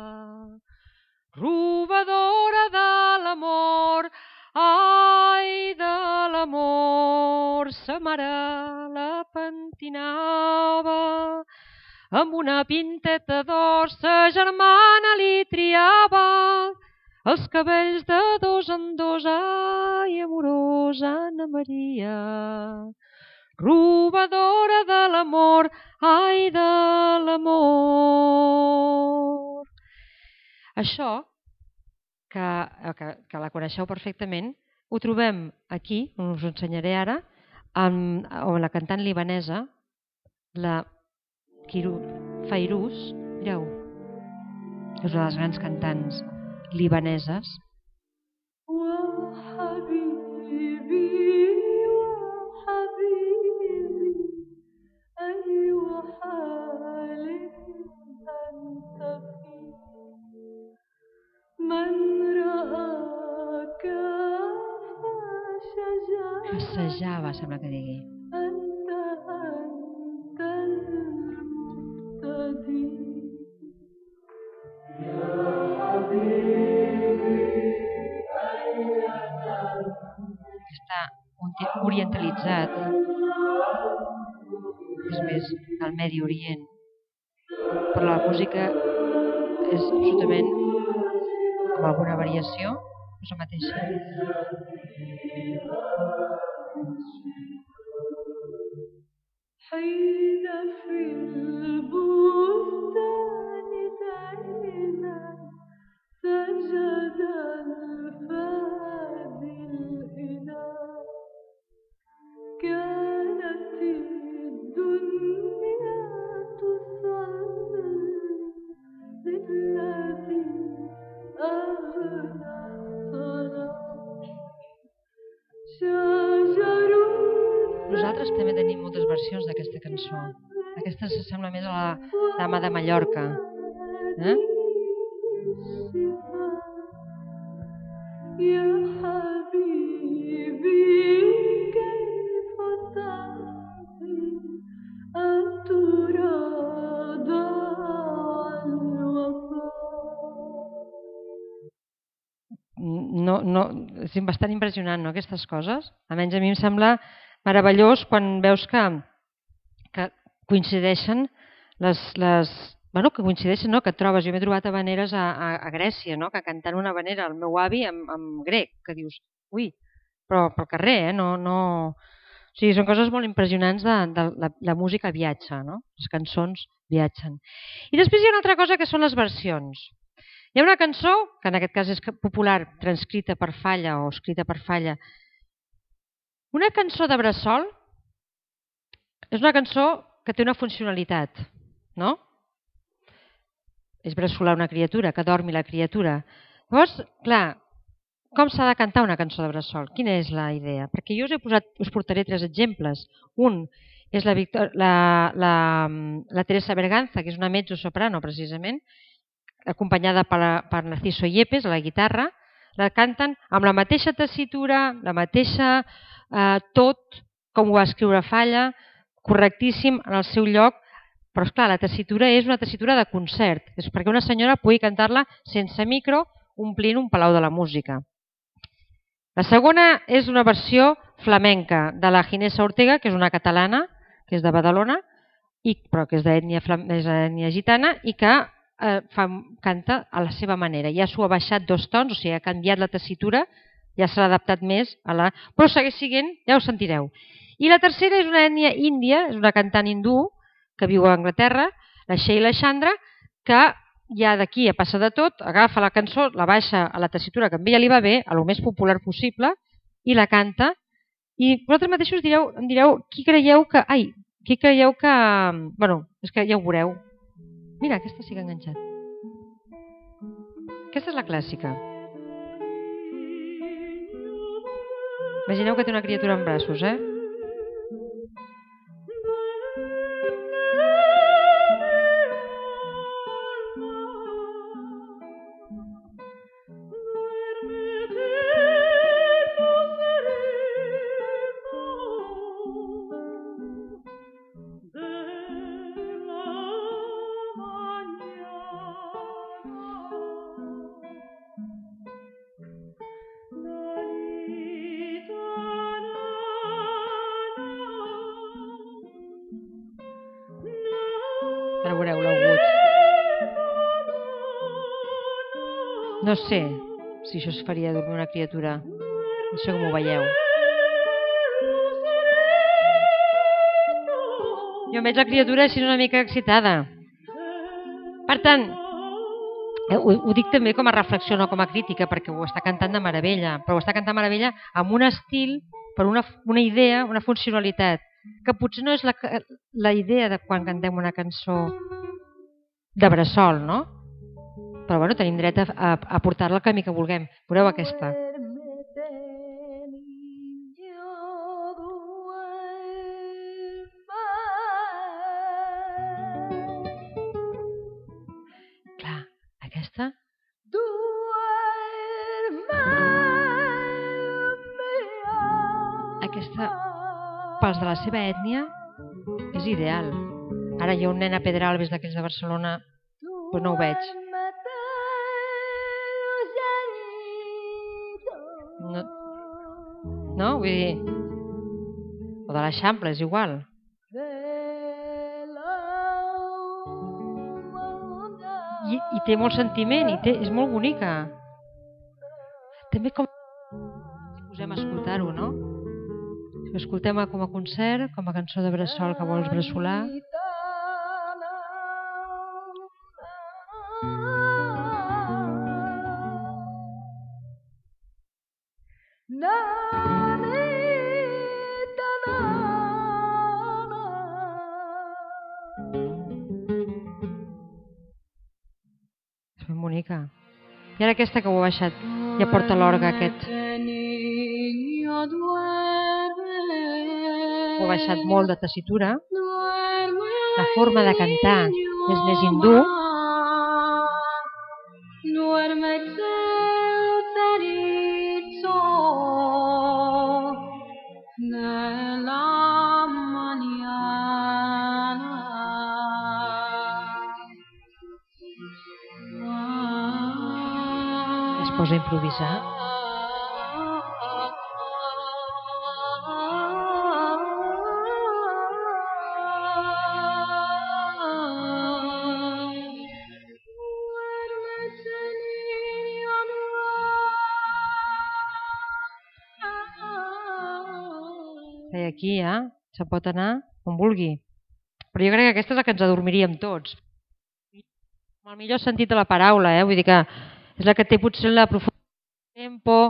robadora de l'amor, ai, de l'amor, sa mare la pentinava amb una pinteta d'or, sa germana li triava els cabells de dos en dos, ai, amorosa Anna Maria, robadora de l'amor, ai, de l'amor. Això, que la coneixeu perfectament, ho trobem aquí, us ho ensenyaré ara, amb la cantant libanesa, la Fairuz, mireu, és una de les grans cantants libaneses. Passejava, sembla que digui. Està orientalitzat, és més del Medi Orient, però la música és absolutament amb alguna variació, és la mateixa. Nosaltres també tenim moltes versions d'aquesta cançó. Aquesta s'assembla més a la Dama de Mallorca. No, és bastant impressionant, no, aquestes coses? Almenys a mi em sembla meravellós quan veus que coincideixen que coincideixen, no? Que et trobes. Jo m'he trobat habaneres a Grècia, no? Que cantant una habanera al meu avi en grec, que dius, ui, però pel carrer, no... O sigui, són coses molt impressionants de la música viatja, no? Les cançons viatgen. I després hi ha una altra cosa que són les versions. Hi ha una cançó, que en aquest cas és popular, transcrita per Falla o escrita per Falla. Una cançó de bressol és una cançó que té una funcionalitat, no? És bressolar una criatura, que dormi la criatura. Llavors, clar, com s'ha de cantar una cançó de bressol? Quina és la idea? Perquè jo us portaré 3 exemples. Un és la Teresa Berganza, que és una mezzosoprano precisament, acompanyada per Narciso Yepes a la guitarra. La canten amb la mateixa tessitura, la mateixa tot, com ho va escriure Falla, correctíssim en el seu lloc, però esclar, la tessitura és una tessitura de concert, és perquè una senyora pugui cantar-la sense micro, omplint un palau de la música. La segona és una versió flamenca de la Ginesa Ortega, que és una catalana, que és de Badalona, però que és d'ètnia gitana i que canta a la seva manera. Ja s'ho ha baixat 2 tons, o sigui, ha canviat la tessitura, ja s'ha adaptat més a la... Però segueix sent, ja ho sentireu. I la tercera és una ètnia índia, és una cantant hindú que viu a Anglaterra, la Sheila Chandra, que ja d'aquí a passar de tot, agafa la cançó, la baixa a la tessitura que a ella li va bé, a lo més popular possible, i la canta. I vosaltres mateixos em direu qui creieu que... Bueno, és que ja ho veureu. Mira, aquesta sí que ha enganxat. Aquesta és la clàssica. Imagineu que té una criatura en braços, eh? Ara veureu l'agut. No sé si això es faria dormir una criatura. No sé com ho veieu. Jo em veig la criatura així una mica excitada. Per tant, ho dic també com a reflexió, no com a crítica, perquè ho està cantant de meravella, però ho està cantant de meravella amb un estil, per una idea, una funcionalitat, que potser no és la idea de quan cantem una cançó de bressol, no? Però bueno, tenim dret a portar-la al camí que vulguem. Veureu aquesta. Clar, aquesta... Aquesta, pels de la seva ètnia, és ideal. Ara hi ha un nen a Pedralbes d'aquells de Barcelona, però no ho veig. No? Vull dir... O de l'Eixample, és igual. I té molt sentiment, és molt bonica. També com... Si posem a escoltar-ho, no? Si ho escoltem com a concert, com a cançó de bressol que vols bressolar... És ben bonica. I ara aquesta que ho ha baixat, ja porta l'orgue aquest. Ho ha baixat molt de tessitura. La forma de cantar és més hindú. Es posa a improvisar. I aquí ja se pot anar on vulgui. Però jo crec que aquesta és la que ens adormiríem tots. el millor sentit de la paraula, vull dir que és la que té potser la profunditat de tempo,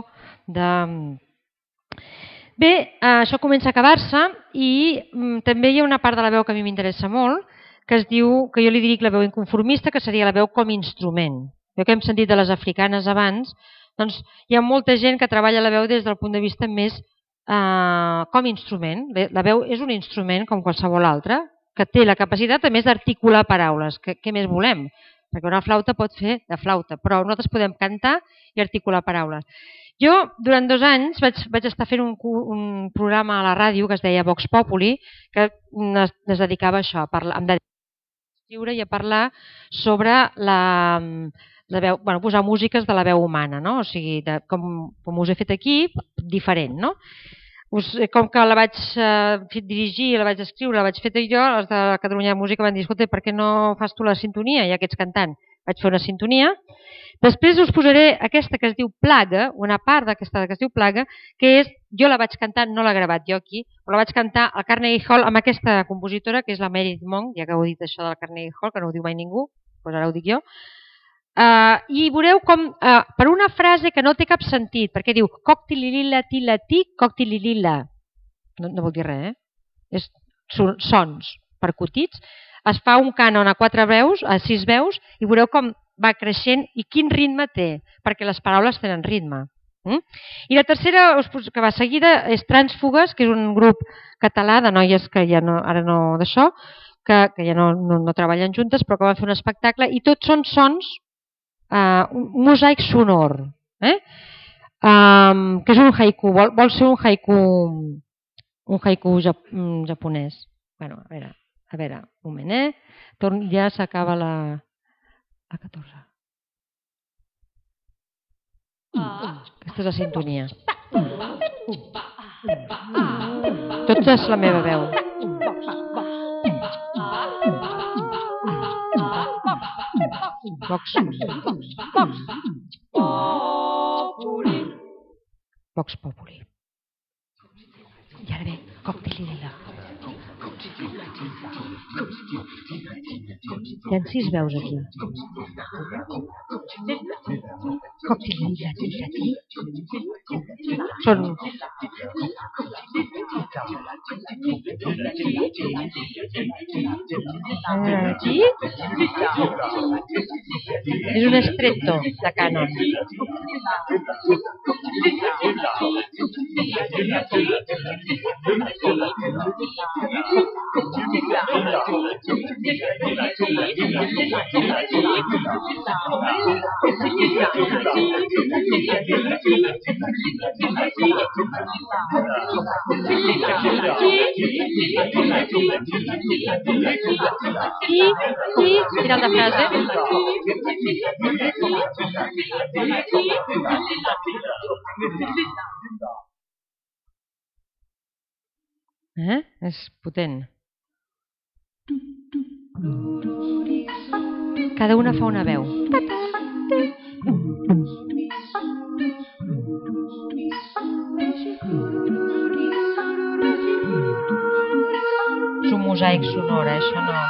Bé, això comença a acabar-se i també hi ha una part de la veu que a mi m'interessa molt, que es diu, que jo li dic la veu inconformista, que seria la veu com a instrument. Jo que hem sentit de les africanes abans, doncs hi ha molta gent que treballa la veu des del punt de vista més com a instrument. La veu és un instrument com qualsevol altre, que té la capacitat a més d'articular paraules. Què més volem? Perquè una flauta pot fer de flauta, però nosaltres podem cantar i articular paraules. Jo, durant 2 anys, vaig estar fent un programa a la ràdio que es deia Vox Populi, que es dedicava a això, a escriure i a parlar sobre la veu, posar músiques de la veu humana, no? O sigui, com us he fet aquí, diferent, no? Com que la vaig dirigir, la vaig escriure, la vaig fer jo, els de Catalunya Música van dir, escolta, per què no fas tu la sintonia, ja que ets cantant? Vaig fer una sintonia. Després us posaré aquesta que es diu Plaga, una part d'aquesta que es diu Plaga, que és, jo la vaig cantar, no l'he gravat jo aquí, però la vaig cantar al Carnegie Hall amb aquesta compositora, que és la Meredith Monk, ja que heu dit això del Carnegie Hall, que no ho diu mai ningú, doncs ara ho dic jo. I veureu com, per una frase que no té cap sentit, perquè diu coctililila tilati, coctililila, no vol dir res, sons percutits, es fa un cànon a 4 veus, a 6 veus, i veureu com va creixent i quin ritme té, perquè les paraules tenen ritme. I la tercera, que va seguida, és Trànsfugues, que és un grup català de noies que ja no, ara no d'això, que ja no treballen juntes, però que van fer un espectacle, i tots són sons, un mosaic sonor, que és un haiku, vol ser un haiku japonès. Bueno, a veure, un moment, ja s'acaba la 14. Aquesta és la sintonia. Tot és la meva veu. Vox Populi. I ara ve Coctililila. Hi ha 6 veus aquí. Són... Aquí és un estretto de cànon. I final de frase. És potent. Cada una fa una veu. És un mosaic sonor, això no.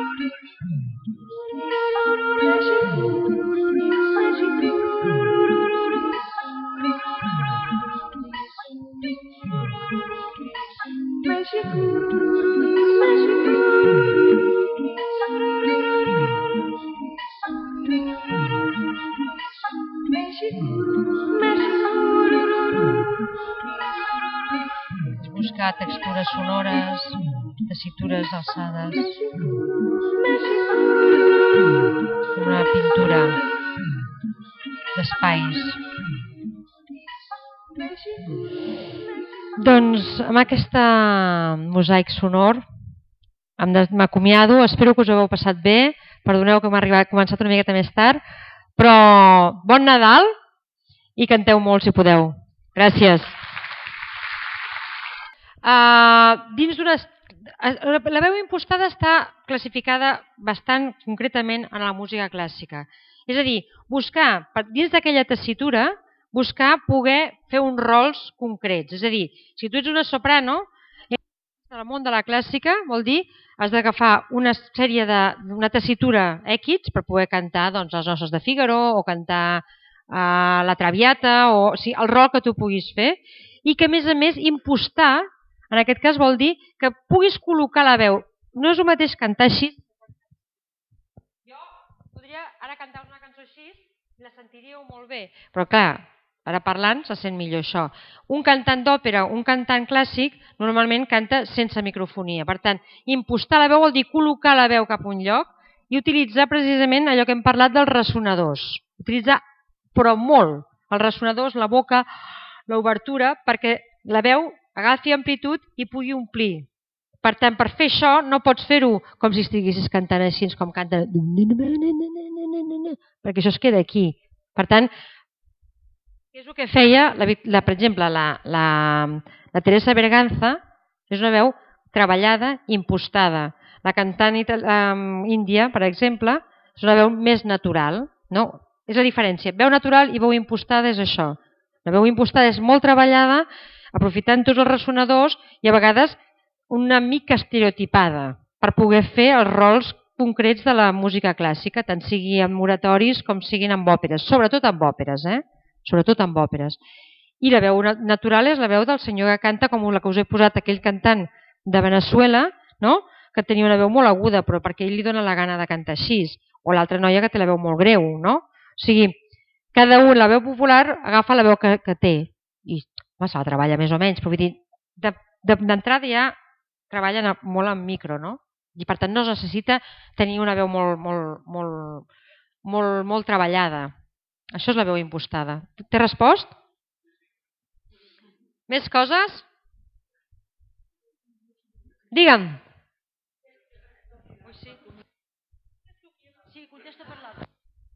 Buscar textures sonores, tessitures alçades, una pintura d'espais. Doncs amb aquest mosaic sonor m'acomiado, espero que us ho hagueu passat bé, perdoneu que m'ha començat una miqueta més tard, però bon Nadal i canteu molt si podeu. Gràcies. La veu impostada està classificada bastant concretament en la música clàssica. És a dir, buscar, dins d'aquella tessitura, buscar poder fer uns rols concrets. És a dir, si tu ets una soprano, del món de la clàssica vol dir has d'agafar una sèrie d'una tessitura X per poder cantar doncs, les noces de Fígaro o cantar la Traviata o sigui, el rol que tu puguis fer i que a més impostar, en aquest cas vol dir que puguis col·locar la veu. No és el mateix cantar així. Jo podria ara cantar una cançó així i la sentiríeu molt bé, però clar, ara parlant se sent millor això. Un cantant d'òpera, un cantant clàssic, normalment canta sense microfonia. Per tant, impostar la veu vol dir col·locar la veu cap a un lloc i utilitzar precisament allò que hem parlat dels ressonadors. Utilitzar, però molt, els ressonadors, la boca, l'obertura, perquè la veu agafi amplitud i pugui omplir. Per tant, per fer això no pots fer-ho com si estiguessis cantant així, com canten, perquè això es queda aquí. Per tant, és el que feia, per exemple, la Teresa Berganza, és una veu treballada, impostada. La cantant índia, per exemple, és una veu més natural. No? És la diferència. Veu natural i veu impostada és això. La veu impostada és molt treballada, aprofitant tots els ressonadors i a vegades una mica estereotipada per poder fer els rols concrets de la música clàssica, tant sigui en oratoris com siguin en òperes, sobretot en òperes, sobretot en òperes. I la veu natural és la veu del senyor que canta, com la que us he posat, aquell cantant de Venezuela, no? Que tenia una veu molt aguda, però perquè ell li dona la gana de cantar així, o l'altra noia que té la veu molt greu, no? O sigui, cada un, la veu popular, agafa la veu que té, i se la treballa més o menys, però vull dir, d'entrada ja treballen molt en micro, no? I per tant no es necessita tenir una veu molt treballada. Això és la veu impostada. T'he respost? Més coses? Digue'm. Sí, contesta per l'altre.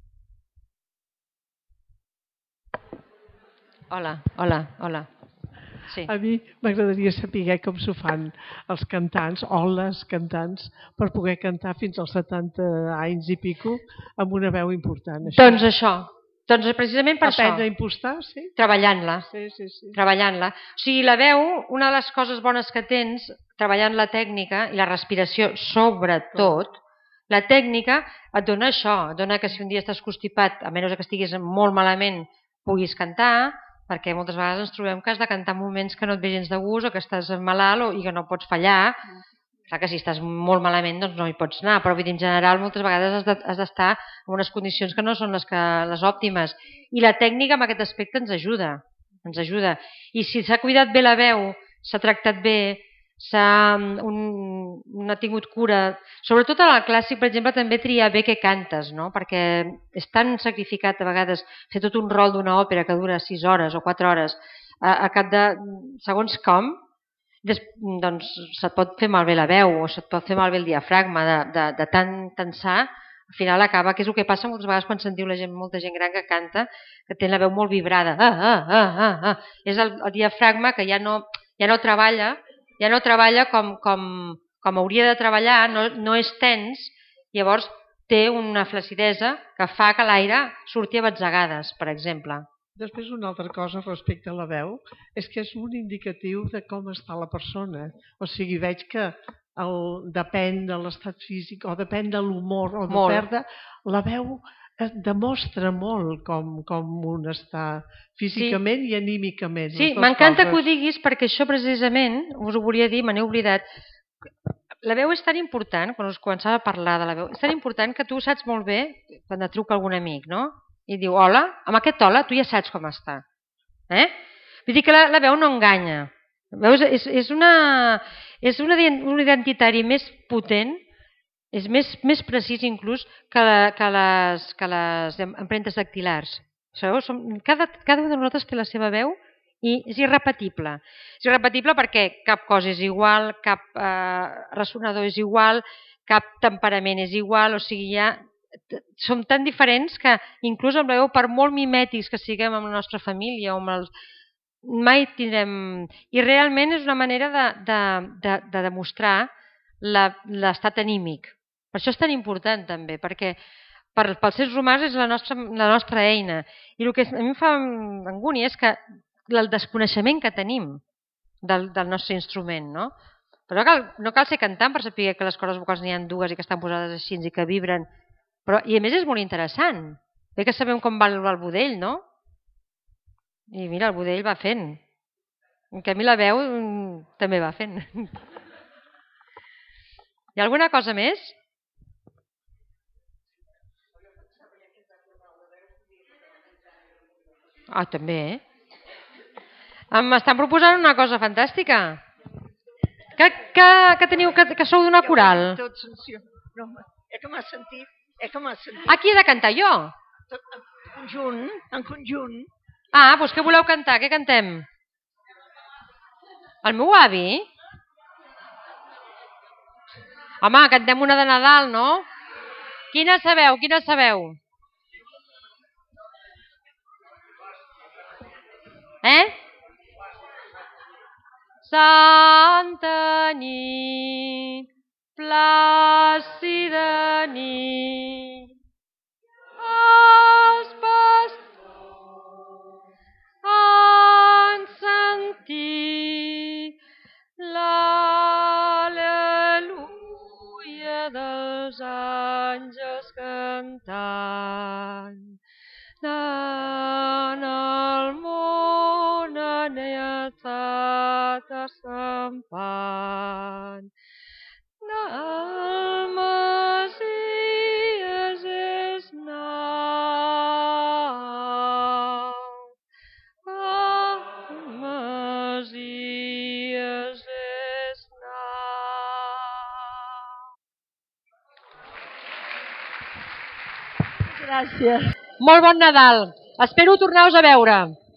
Hola. Sí. A mi m'agradaria saber com s'ho fan els cantants o les cantants per poder cantar fins als 70 anys i pico amb una veu important. Doncs això. Doncs precisament per això. Aprendre a impostar, sí? Treballant-la. Sí. Treballant-la. O sigui, la veu, una de les coses bones que tens, treballant la tècnica i la respiració sobretot, la tècnica et dona això, et dona que si un dia estàs constipat, a menys que estiguis molt malament, puguis cantar, perquè moltes vegades ens trobem que has de cantar en moments que no et ve gens de gust o que estàs malalt i que no pots fallar. Clar que si estàs molt malament doncs no hi pots anar, però en general moltes vegades has d'estar en unes condicions que no són les òptimes. I la tècnica en aquest aspecte ens ajuda. I si s'ha cuidat bé la veu, s'ha tractat bé, n'ha tingut cura, sobretot en el clàssic, per exemple, també triar bé què cantes, no? Perquè és tan sacrificat a vegades fer tot un rol d'una òpera que dura 6 hores o 4 hores a cap de segons com, doncs se't pot fer malbé la veu o se't pot fer malbé el diafragma de tant tensar, al final acaba, que és el que passa moltes vegades quan sentiu molta gent gran que canta, que té la veu molt vibrada. És el diafragma que ja no treballa com hauria de treballar, no és tens, llavors té una flacidesa que fa que l'aire surti a batzegades, per exemple. Després una altra cosa respecte a la veu és que és un indicatiu de com està la persona. O sigui, veig que depèn de l'estat físic o depèn de l'humor o de perdre, la veu demostra molt com un està físicament i anímicament. Sí, m'encanta que ho diguis perquè això precisament, us ho volia dir, me n'he oblidat. La veu és tan important, quan us començava a parlar de la veu, és tan important que tu saps molt bé quan et truca algun amic, no? I diu, hola, amb aquest hola tu ja saps com està. Vull dir que la veu no enganya. Veus, és un identitari més potent, és més precís inclús que les empremtes dactilars. Cada un de nosaltres té la seva veu i és irrepetible. És irrepetible perquè cap cosa és igual, cap ressonador és igual, cap temperament és igual, o sigui, som tan diferents que inclús amb la veu, per molt mimètics que siguem amb la nostra família o amb els... mai tindrem... I realment és una manera de demostrar l'estat anímic. Per això és tan important també, perquè pels éssers humans és la nostra eina. I el que a mi em fa angúnia és que el desconeixement que tenim del nostre instrument, no? Però no cal ser cantant per saber que les cordes vocals n'hi ha dues i que estan posades així i que vibren. I a més és molt interessant. Bé que sabem com va el budell, no? I mira, el budell va fent. En canvi la veu també va fent. Hi ha alguna cosa més? Ah, també. M'estan proposant una cosa fantàstica. Que teniu, que sou d'una coral? No, que m'ha sentit. Qui he de cantar jo? En conjunt. Ah, doncs què voleu cantar? Què cantem? El meu avi? Home, cantem una de Nadal, no? Quina sabeu? Santa nit, plàcida nit, els pastors han sentit l'al·leluia dels àngels cantant. En el món ha estat escampant. El Messies és nou. El Messies és nou. Gràcies. Molt bon Nadal. Espero tornar-vos a veure.